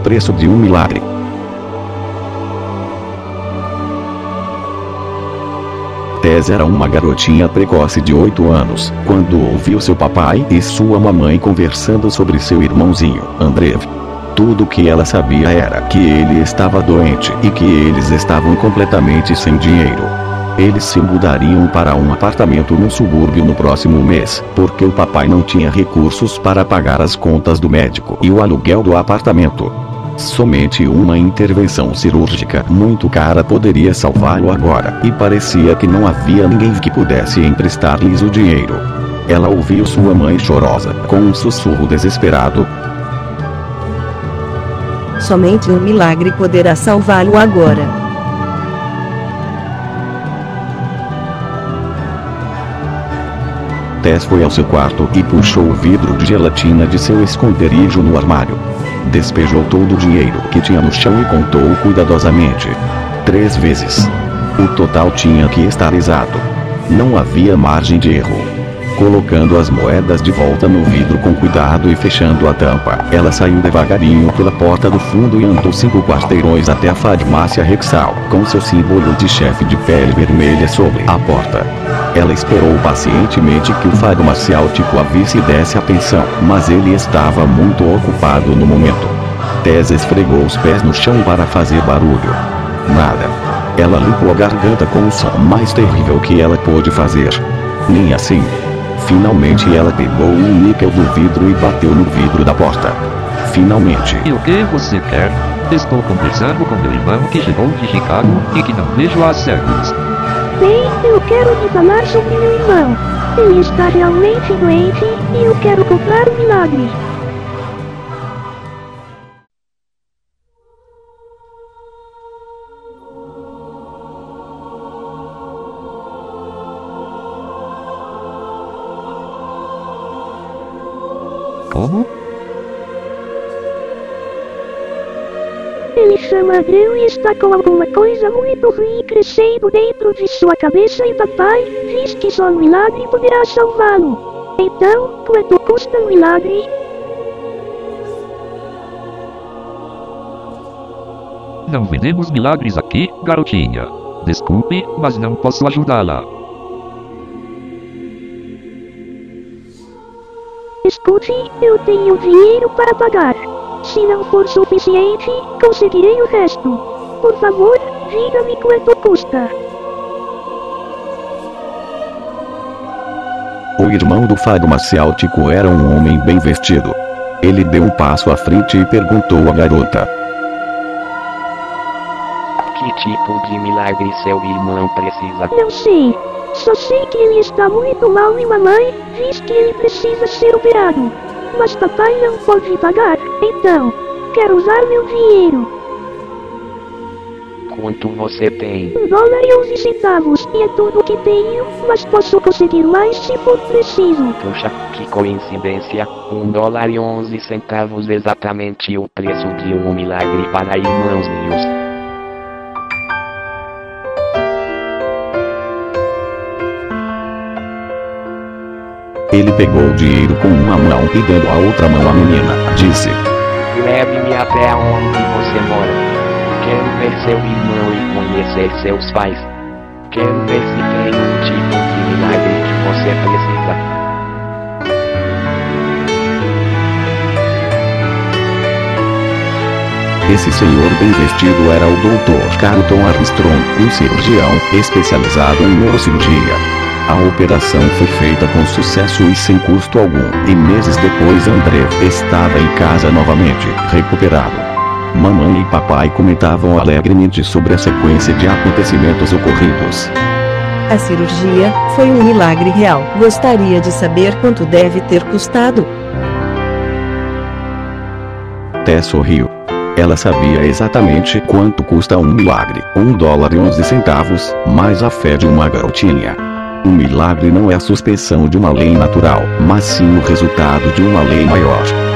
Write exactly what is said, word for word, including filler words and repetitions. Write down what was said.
preço de um milagre. Tess era uma garotinha precoce de oito anos, quando ouviu seu papai e sua mamãe conversando sobre seu irmãozinho, Andrew. Tudo que ela sabia era que ele estava doente e que eles estavam completamente sem dinheiro. Eles se mudariam para um apartamento no subúrbio no próximo mês, porque o papai não tinha recursos para pagar as contas do médico e o aluguel do apartamento. Somente uma intervenção cirúrgica muito cara poderia salvá-lo agora, e parecia que não havia ninguém que pudesse emprestar-lhes o dinheiro. Ela ouviu sua mãe chorosa, com um sussurro desesperado. Somente um milagre poderá salvá-lo agora. Tess foi ao seu quarto e puxou o vidro de gelatina de seu esconderijo no armário. Despejou todo o dinheiro que tinha no chão e contou cuidadosamente. Três vezes. O total tinha que estar exato. Não havia margem de erro. Colocando as moedas de volta no vidro com cuidado e fechando a tampa, ela saiu devagarinho pela porta do fundo e andou cinco quarteirões até a farmácia Rexall, com seu símbolo de chefe de pele vermelha sobre a porta. Ela esperou pacientemente que o farmacêutico a visse e desse atenção, mas ele estava muito ocupado no momento. Tess esfregou os pés no chão para fazer barulho. Nada. Ela limpou a garganta com o som mais terrível que ela pôde fazer. Nem assim. Finalmente ela pegou um níquel do vidro e bateu no vidro da porta. Finalmente. E o que você quer? Estou conversando com meu irmão que chegou de Chicago e que não vejo há séculos. Bem, eu quero lhe falar sobre meu irmão. Ele está realmente doente e eu quero comprar um milagre. Como? Ele chama Andrew e está com alguma coisa muito ruim crescendo dentro de sua cabeça e papai diz que só um milagre poderá salvá-lo. Então, quanto custa um milagre? Não vendemos milagres aqui, garotinha. Desculpe, mas não posso ajudá-la. Escute, eu tenho dinheiro para pagar. Se não for suficiente, conseguirei o resto. Por favor, diga-me quanto custa. O irmão do farmacêutico era um homem bem vestido. Ele deu um passo à frente e perguntou à garota. Que tipo de milagre seu irmão precisa? Não sei. Só sei que ele está muito mal e mamãe diz que ele precisa ser operado. Mas papai não pode pagar, então, quero usar meu dinheiro. Quanto você tem? Um dólar e onze centavos, e é tudo que tenho, mas posso conseguir mais se for preciso. Puxa, que coincidência, um dólar e onze centavos exatamente o preço de um milagre para irmãos meus. Ele pegou o dinheiro com uma mão e dando a outra mão à menina, disse. Leve-me até onde você mora. Quero ver seu irmão e conhecer seus pais. Quero ver se tem um tipo de milagre que você precisa. Esse senhor bem vestido era o doutor Carlton Armstrong, um cirurgião especializado em neurocirurgia. A operação foi feita com sucesso e sem custo algum, e meses depois Andrew estava em casa novamente, recuperado. Mamãe e papai comentavam alegremente sobre a sequência de acontecimentos ocorridos. A cirurgia foi um milagre real. Gostaria de saber quanto deve ter custado? Tess sorriu. Ela sabia exatamente quanto custa um milagre, um dólar e onze centavos, mais a fé de uma garotinha. Um milagre não é a suspensão de uma lei natural, mas sim o resultado de uma lei maior.